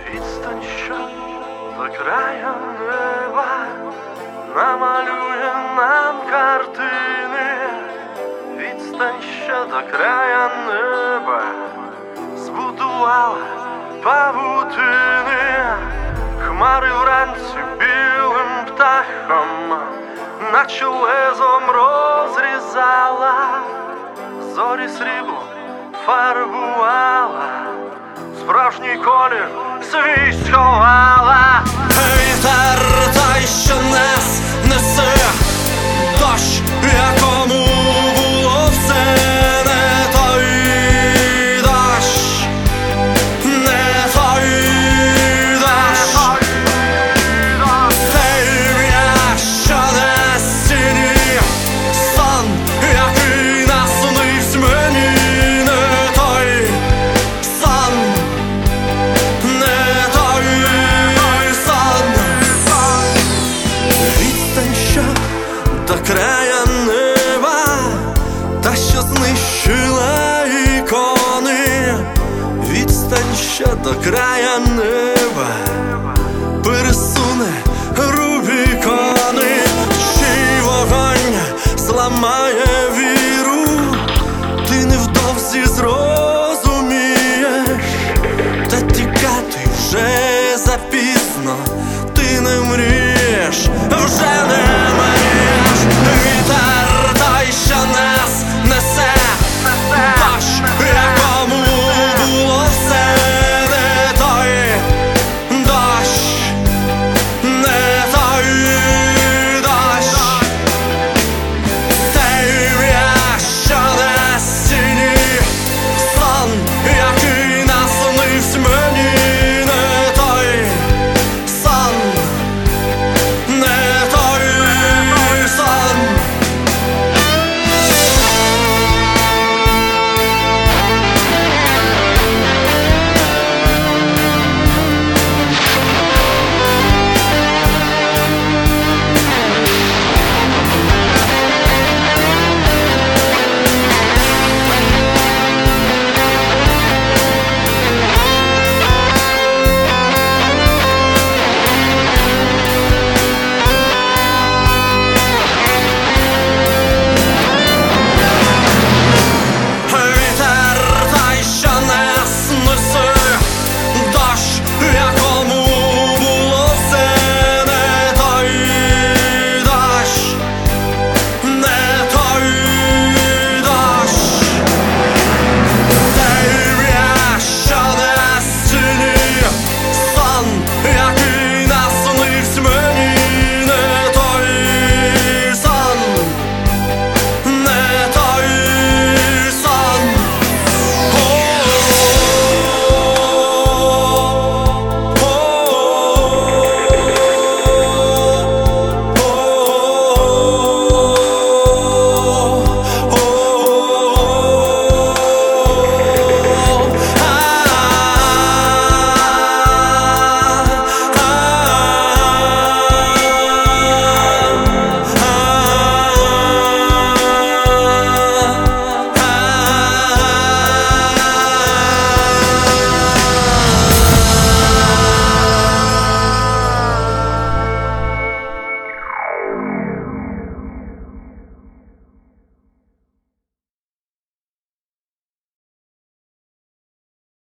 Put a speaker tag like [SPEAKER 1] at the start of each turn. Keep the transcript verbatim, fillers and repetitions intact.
[SPEAKER 1] Відстань, що до краю неба намалює нам картини. Відстань, що до краю неба збудувала павутини. Хмари вранці білим птахом наче лезом розрізала, зорі срібло фарбувала, справжній колір свій сховала.
[SPEAKER 2] Вітер той, що нас несе, дощ, якому було все, не той дощ, не той дощ. Темря, що на стіні, сон, який наснився мені, не той сон, не той сон. Відстань, що до края неба, та що знищила ікони. Відстань, що до края неба пересуне Рубікони. Чий вогонь зламає